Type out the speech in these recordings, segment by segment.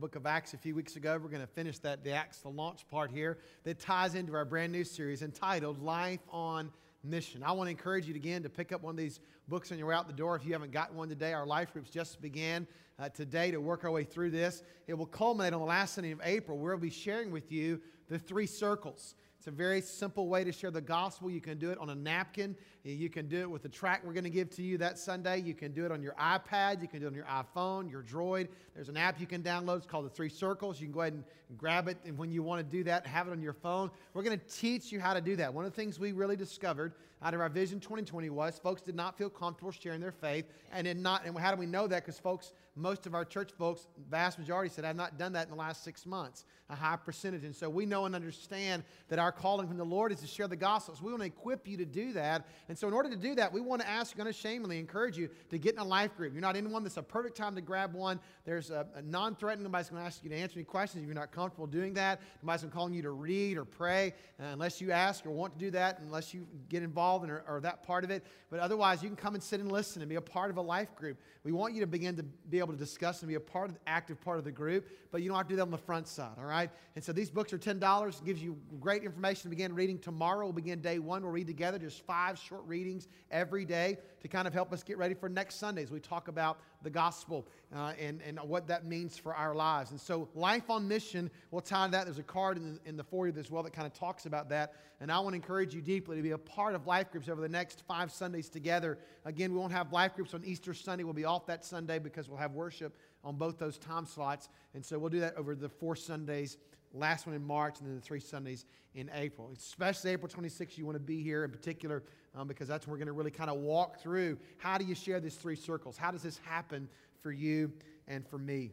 book of Acts a few weeks ago. We're going to finish the Acts, the launch part here that ties into our brand new series entitled Life on Mission. I want to encourage you again to pick up one of these books on your way out the door. If you haven't gotten one today, our life groups just began today to work our way through this. It will culminate on the last Sunday of April, where we'll be sharing with you the 3 circles. It's a very simple way to share the gospel. You can do it on a napkin. You can do it with the track we're going to give to you that Sunday. You can do it on your iPad. You can do it on your iPhone, your Droid. There's an app you can download. It's called the 3 Circles. You can go ahead and grab it, and when you want to do that, have it on your phone. We're going to teach you how to do that. One of the things we really discovered out of our Vision 2020 was folks did not feel comfortable sharing their faith, and how do we know that? Because folks, most of our church folks, vast majority said, I've not done that in the last 6 months, a high percentage. And so we know and understand that our calling from the Lord is to share the gospel. So we want to equip you to do that. And so in order to do that, we want to ask you, unashamedly encourage you to get in a life group. If you're not in one, that's a perfect time to grab one. There's a non-threatening. Nobody's going to ask you to answer any questions if you're not comfortable doing that. Nobody's going to call you to read or pray unless you ask or want to do that, unless you get involved in or that part of it. But otherwise, you can come and sit and listen and be a part of a life group. We want you to begin to be able to discuss and be a part of the active part of the group, but you don't have to do that on the front side, all right? And so these books are $10. It gives you great information to begin reading. Tomorrow we'll begin day 1. We'll read together just 5 short readings every day to kind of help us get ready for next Sunday as we talk about the gospel and what that means for our lives. And so Life on Mission, we'll tie to that. There's a card in the foyer as well that kind of talks about that. And I want to encourage you deeply to be a part of life groups over the next 5 Sundays together. Again, we won't have life groups on Easter Sunday. We'll be off that Sunday because we'll have worship on both those time slots. And so we'll do that over the 4 Sundays, last one in March, and then the 3 Sundays in April. Especially April 26th, you want to be here in particular because that's when we're going to really kind of walk through how do you share these 3 circles? How does this happen for you and for me?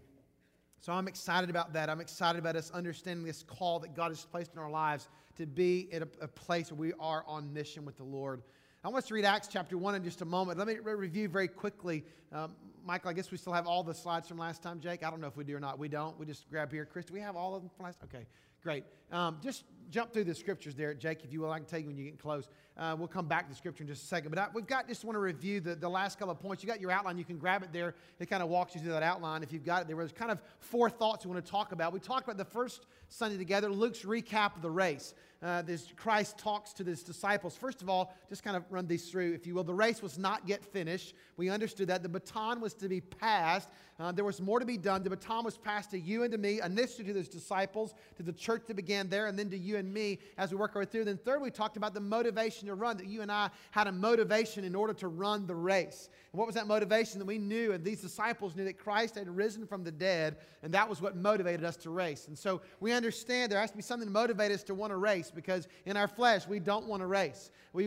So I'm excited about that. I'm excited about us understanding this call that God has placed in our lives to be at a place where we are on mission with the Lord. I want us to read Acts chapter 1 in just a moment. Let me review very quickly. Michael, I guess we still have all the slides from last time, Jake. I don't know if we do or not. We don't. We just grab here. Chris, do we have all of them from last time? Okay, great. Just jump through the scriptures there, Jake, if you will. I can tell you when you get close. We'll come back to the scripture in just a second. But we've got, just want to review the last couple of points. You got your outline. You can grab it there. It kind of walks you through that outline. If you've got it, there was kind of 4 thoughts we want to talk about. We talked about the first Sunday together, Luke's recap of the race. Christ talks to his disciples. First of all, just kind of run these through, if you will. The race was not yet finished. We understood that. The baton was to be passed. There was more to be done. The baton was passed to you and to me, initially to his disciples, to the church that began there, and then to you and me as we work our way through. Then third, we talked about the motivation to run, that you and I had a motivation in order to run the race. And what was that motivation? That we knew, and these disciples knew, that Christ had risen from the dead, and that was what motivated us to race. And so we understand there has to be something to motivate us to want to race, because in our flesh, we don't want to race. We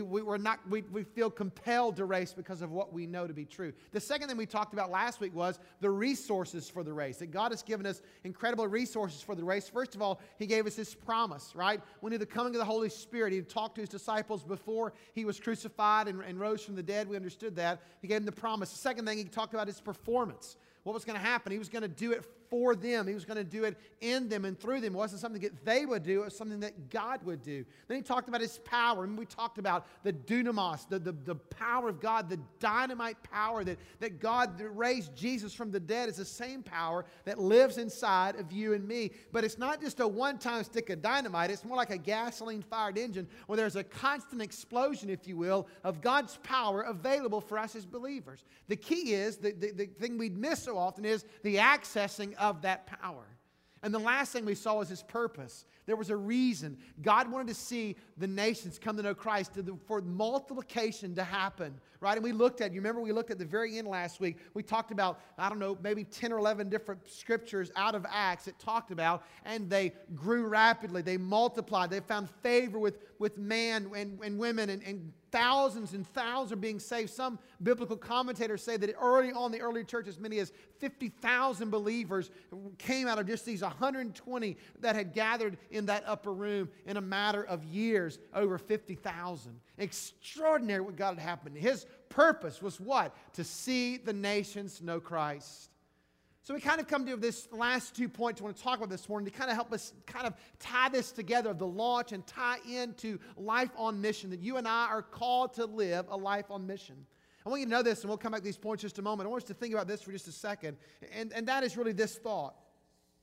feel compelled to race because of what we know to be true. The second thing we talked about last week was the resources for the race, that God has given us incredible resources for the race. First of all, He gave us His promise, right? When He had the coming of the Holy Spirit, He had talked to His disciples before He was crucified and rose from the dead. We understood that. He gave them the promise. The second thing He talked about is performance. What was going to happen? He was going to do it for them. He was going to do it in them and through them. It wasn't something that they would do. It was something that God would do. Then He talked about His power. And we talked about the dunamis, the power of God, the dynamite power that God that raised Jesus from the dead is the same power that lives inside of you and me. But it's not just a one-time stick of dynamite. It's more like a gasoline-fired engine where there's a constant explosion, if you will, of God's power available for us as believers. The key is, the thing we miss so often is the accessing of that power. And the last thing we saw was His purpose. There was a reason. God wanted to see the nations come to know Christ for multiplication to happen, right? And we looked at the very end last week. We talked about, I don't know, maybe 10 or 11 different scriptures out of Acts that talked about, and they grew rapidly. They multiplied. They found favor with man and women, and thousands and thousands are being saved. Some biblical commentators say that early on, the early church, as many as 50,000 believers came out of just these 120 that had gathered in that upper room in a matter of years, over 50,000. Extraordinary what God had happened. His purpose was what? To see the nations know Christ. So we kind of come to this last 2 points I want to talk about this morning to kind of help us kind of tie this together, the launch, and tie into life on mission, that you and I are called to live a life on mission. I want you to know this, and we'll come back to these points in just a moment. I want us to think about this for just a second, and that is really this thought.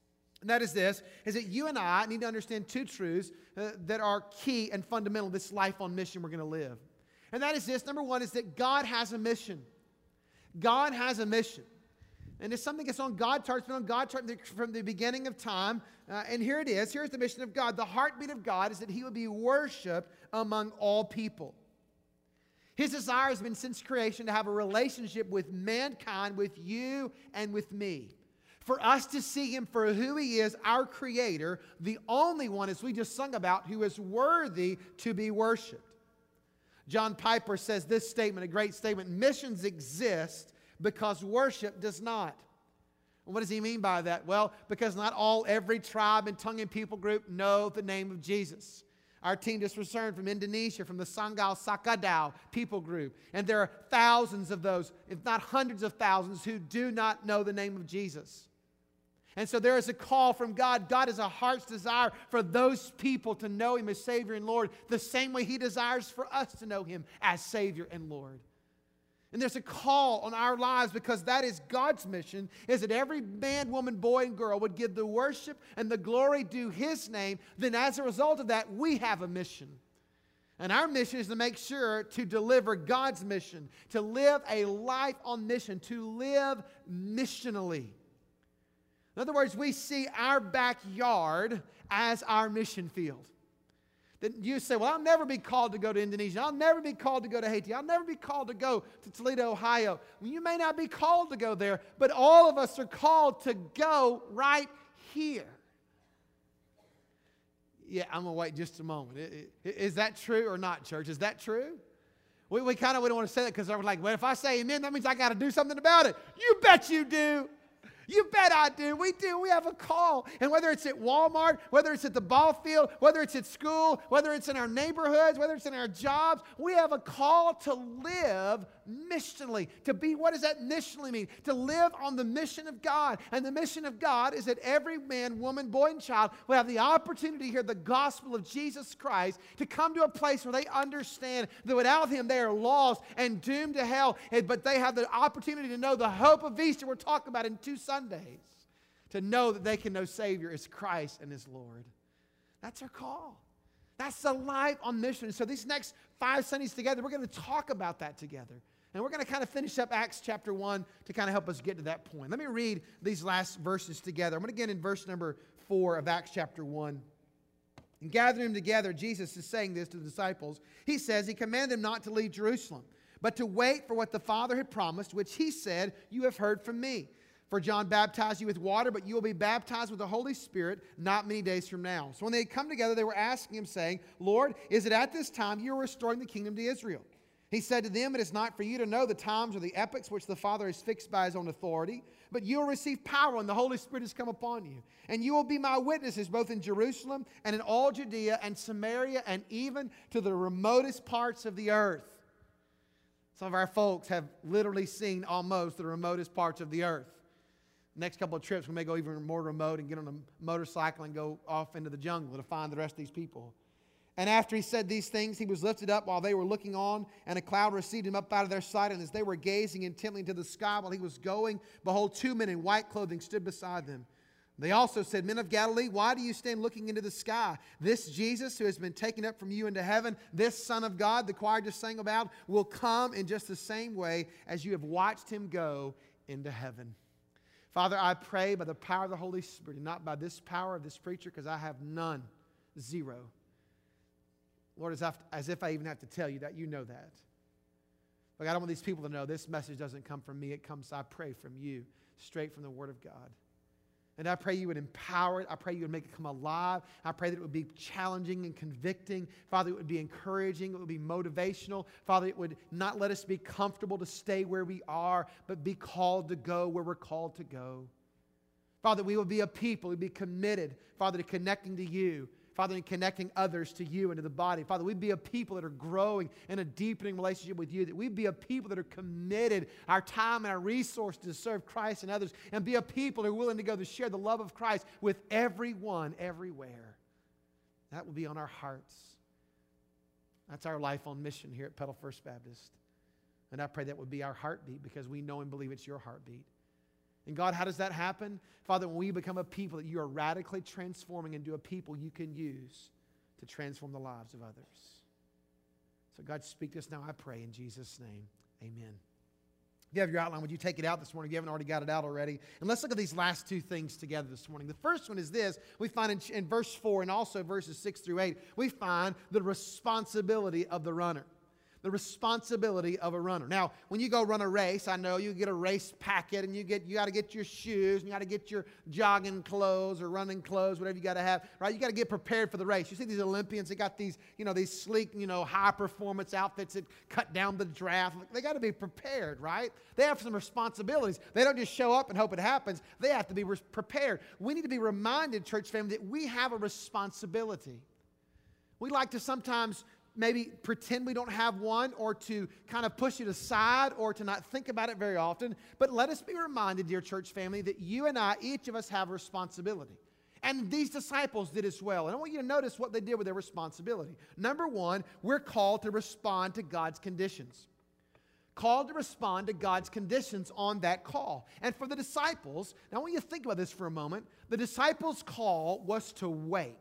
And that is this, is that you and I need to understand two truths that are key and fundamental to this life on mission we're going to live. And that is this. Number one is that God has a mission. God has a mission. And it's something that's on God's heart. It's been on God's heart from the beginning of time. And here it is. Here's the mission of God. The heartbeat of God is that He would be worshiped among all people. His desire has been since creation to have a relationship with mankind, with you and with me. For us to see Him for who He is, our Creator, the only one, as we just sung about, who is worthy to be worshiped. John Piper says this statement, a great statement: missions exist because worship does not. What does he mean by that? Well, because not every tribe and tongue and people group know the name of Jesus. Our team just returned from Indonesia, from the Sanggal Sakadau people group. And there are thousands of those, if not hundreds of thousands, who do not know the name of Jesus. And so there is a call from God. God has a heart's desire for those people to know Him as Savior and Lord, the same way He desires for us to know Him as Savior and Lord. And there's a call on our lives, because that is God's mission, is that every man, woman, boy, and girl would give the worship and the glory due His name. Then as a result of that, we have a mission. And our mission is to make sure to deliver God's mission, to live a life on mission, to live missionally. In other words, we see our backyard as our mission field. That you say, well, I'll never be called to go to Indonesia. I'll never be called to go to Haiti. I'll never be called to go to Toledo, Ohio. Well, you may not be called to go there, but all of us are called to go right here. Yeah, I'm going to wait just a moment. Is that true or not, church? Is that true? We kind of don't want to say that, because we're like, well, if I say amen, that means I got to do something about it. You bet you do. You bet I do. We do. We have a call. And whether it's at Walmart, whether it's at the ball field, whether it's at school, whether it's in our neighborhoods, whether it's in our jobs, we have a call to live missionally. To be, what does that missionally mean? To live on the mission of God. And the mission of God is that every man, woman, boy, and child will have the opportunity to hear the gospel of Jesus Christ, to come to a place where they understand that without Him they are lost and doomed to hell. But they have the opportunity to know the hope of Easter we're talking about in 2 Sundays, to know that they can know Savior is Christ and His Lord. That's our call. That's the life on mission. So these next 5 Sundays together, we're going to talk about that together. And we're going to kind of finish up Acts chapter 1 to kind of help us get to that point. Let me read these last verses together. I'm going to begin in verse number 4 of Acts chapter 1. And gathering them together, Jesus is saying this to the disciples. He says, He commanded them not to leave Jerusalem, but to wait for what the Father had promised, which He said, you have heard from me. For John baptized you with water, but you will be baptized with the Holy Spirit not many days from now. So when they had come together, they were asking Him, saying, Lord, is it at this time you are restoring the kingdom to Israel? He said to them, it is not for you to know the times or the epochs which the Father has fixed by His own authority, but you will receive power when the Holy Spirit has come upon you. And you will be my witnesses both in Jerusalem and in all Judea and Samaria and even to the remotest parts of the earth. Some of our folks have literally seen almost the remotest parts of the earth. Next couple of trips, we may go even more remote and get on a motorcycle and go off into the jungle to find the rest of these people. And after He said these things, He was lifted up while they were looking on, and a cloud received Him up out of their sight. And as they were gazing intently into the sky while He was going, behold, 2 men in white clothing stood beside them. They also said, Men of Galilee, why do you stand looking into the sky? This Jesus who has been taken up from you into heaven, this Son of God, the choir just sang about, will come in just the same way as you have watched Him go into heaven. Father, I pray by the power of the Holy Spirit, and not by this power of this preacher, because I have none, 0. Lord, as if I even have to tell you that, you know that. But I don't want these people to know this message doesn't come from me. It comes, I pray, from you, straight from the Word of God. And I pray you would empower it. I pray you would make it come alive. I pray that it would be challenging and convicting. Father, it would be encouraging. It would be motivational. Father, it would not let us be comfortable to stay where we are, but be called to go where we're called to go. Father, we will be a people who be committed, Father, to connecting to you. Father, in connecting others to you and to the body. Father, we'd be a people that are growing in a deepening relationship with you. That we'd be a people that are committed our time and our resources to serve Christ and others. And be a people who are willing to go to share the love of Christ with everyone, everywhere. That will be on our hearts. That's our life on mission here at Petal First Baptist. And I pray that would be our heartbeat, because we know and believe it's your heartbeat. And God, how does that happen? Father, when we become a people that you are radically transforming into a people you can use to transform the lives of others. So God, speak to us now, I pray, in Jesus' name. Amen. If you have your outline, would you take it out this morning? If you haven't already got it out already. And let's look at these last two things together this morning. The first one is this. We find in verse 4 and also verses 6 through 8, we find the responsibility of the runner. The responsibility of a runner. Now, when you go run a race, I know you get a race packet and you got to get your shoes and you got to get your jogging clothes or running clothes, whatever you got to have, right? You got to get prepared for the race. You see these Olympians, they got these, these sleek, high performance outfits that cut down the draft. They got to be prepared, right? They have some responsibilities. They don't just show up and hope it happens. They have to be prepared. We need to be reminded, church family, that we have a responsibility. We like to sometimes maybe pretend we don't have one, or to kind of push it aside, or to not think about it very often. But let us be reminded, dear church family, that you and I, each of us, have a responsibility. And these disciples did as well. And I want you to notice what they did with their responsibility. Number one, we're called to respond to God's conditions. Called to respond to God's conditions on that call. And for the disciples, now I want you to think about this for a moment. The disciples' call was to wait.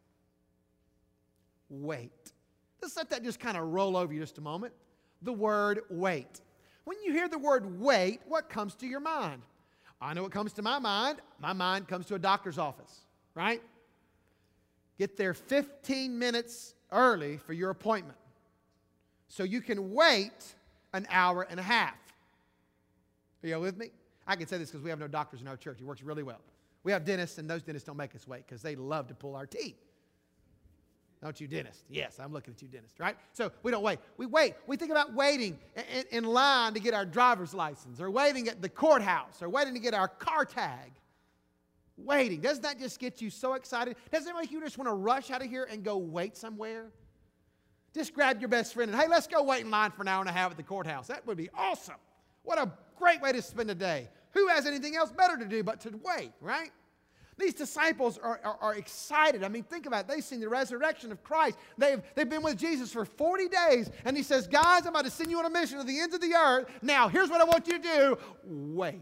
Wait. Let's let that just kind of roll over you just a moment. The word wait. When you hear the word wait, what comes to your mind? I know what comes to my mind. My mind comes to a doctor's office, right? Get there 15 minutes early for your appointment so you can wait an hour and a half. Are you with me? I can say this because we have no doctors in our church. It works really well. We have dentists, and those dentists don't make us wait because they love to pull our teeth. Don't you, dentist? Yes, I'm looking at you, dentist, right? So we don't wait. We wait. We think about waiting in line to get our driver's license, or waiting at the courthouse, or waiting to get our car tag. Waiting. Doesn't that just get you so excited? Doesn't it make you just want to rush out of here and go wait somewhere? Just grab your best friend and, hey, let's go wait in line for an hour and a half at the courthouse. That would be awesome. What a great way to spend a day. Who has anything else better to do but to wait, right? These disciples are excited. I mean, think about it. They've seen the resurrection of Christ. They've been with Jesus for 40 days. And he says, guys, I'm about to send you on a mission to the ends of the earth. Now, here's what I want you to do. Wait.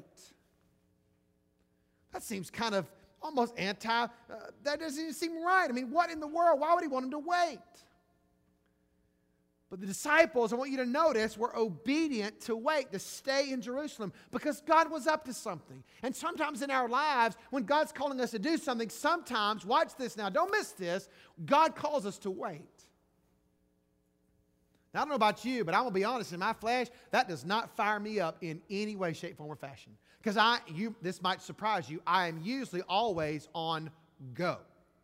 That seems kind of almost that doesn't even seem right. I mean, what in the world? Why would he want him to wait? But the disciples, I want you to notice, were obedient to wait, to stay in Jerusalem, because God was up to something. And sometimes in our lives, when God's calling us to do something, sometimes, watch this now, don't miss this, God calls us to wait. Now, I don't know about you, but I'm going to be honest, in my flesh, that does not fire me up in any way, shape, form, or fashion. Because this might surprise you, I am usually always on go.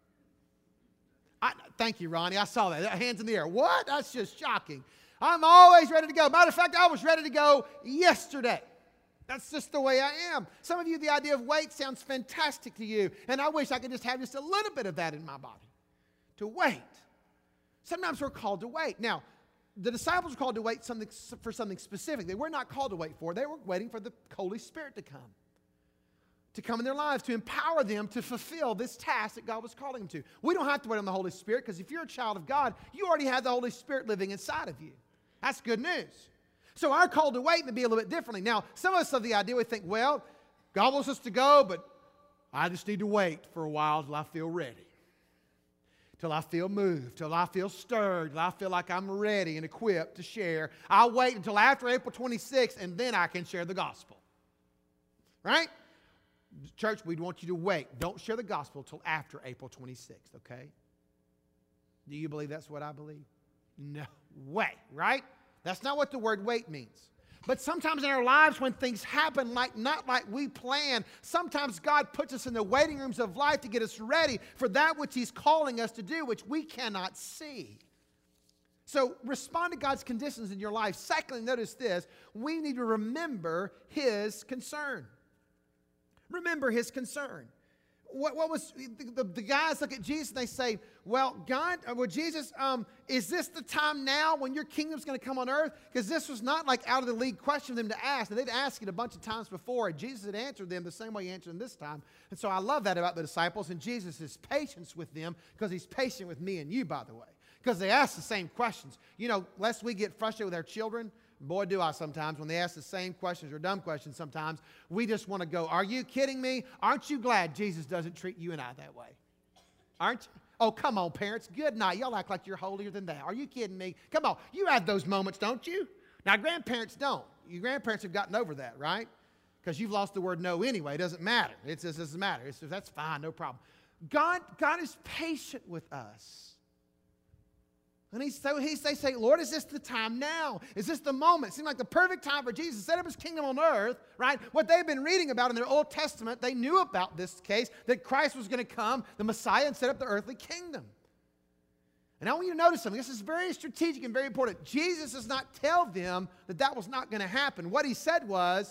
Thank you, Ronnie. I saw that. Hands in the air. What? That's just shocking. I'm always ready to go. Matter of fact, I was ready to go yesterday. That's just the way I am. Some of you, the idea of wait sounds fantastic to you, and I wish I could just have just a little bit of that in my body. To wait. Sometimes we're called to wait. Now, the disciples were called to wait for something specific. They were not called to wait for. They were waiting for the Holy Spirit to come in their lives, to empower them to fulfill this task that God was calling them to. We don't have to wait on the Holy Spirit, because if you're a child of God, you already have the Holy Spirit living inside of you. That's good news. So our call to wait may be a little bit differently. Now, some of us have the idea, we think, well, God wants us to go, but I just need to wait for a while till I feel ready, till I feel moved, till I feel stirred, till I feel like I'm ready and equipped to share. I'll wait until after April 26th, and then I can share the gospel. Right? Church, we'd want you to wait. Don't share the gospel till after April 26th, okay? Do you believe that's what I believe? No way, right? That's not what the word wait means. But sometimes in our lives when things happen not like we plan, sometimes God puts us in the waiting rooms of life to get us ready for that which He's calling us to do, which we cannot see. So respond to God's conditions in your life. Secondly, notice this. We need to remember His concern. Remember His concern. What was the guys look at Jesus and they say, well, Jesus, is this the time now when your kingdom's going to come on earth? Because this was not like out of the league question for them to ask. And they'd asked it a bunch of times before, and Jesus had answered them the same way He answered them this time. And so I love that about the disciples and Jesus' patience with them, because He's patient with me and you, by the way, because they ask the same questions. Lest we get frustrated with our children, Boy, do I sometimes. When they ask the same questions or dumb questions sometimes, we just want to go, are you kidding me? Aren't you glad Jesus doesn't treat you and I that way? Aren't you? Oh, come on, parents. Good night. Y'all act like you're holier than that. Are you kidding me? Come on. You have those moments, don't you? Now, grandparents don't. You grandparents have gotten over that, right? Because you've lost the word no anyway. It doesn't matter. It just doesn't matter. It's just, that's fine, no problem. God is patient with us. And they say, Lord, is this the time now? Is this the moment? It seemed like the perfect time for Jesus to set up his kingdom on earth, right? What they've been reading about in their Old Testament, they knew about this case, that Christ was going to come, the Messiah, and set up the earthly kingdom. And I want you to notice something. This is very strategic and very important. Jesus does not tell them that that was not going to happen. What he said was,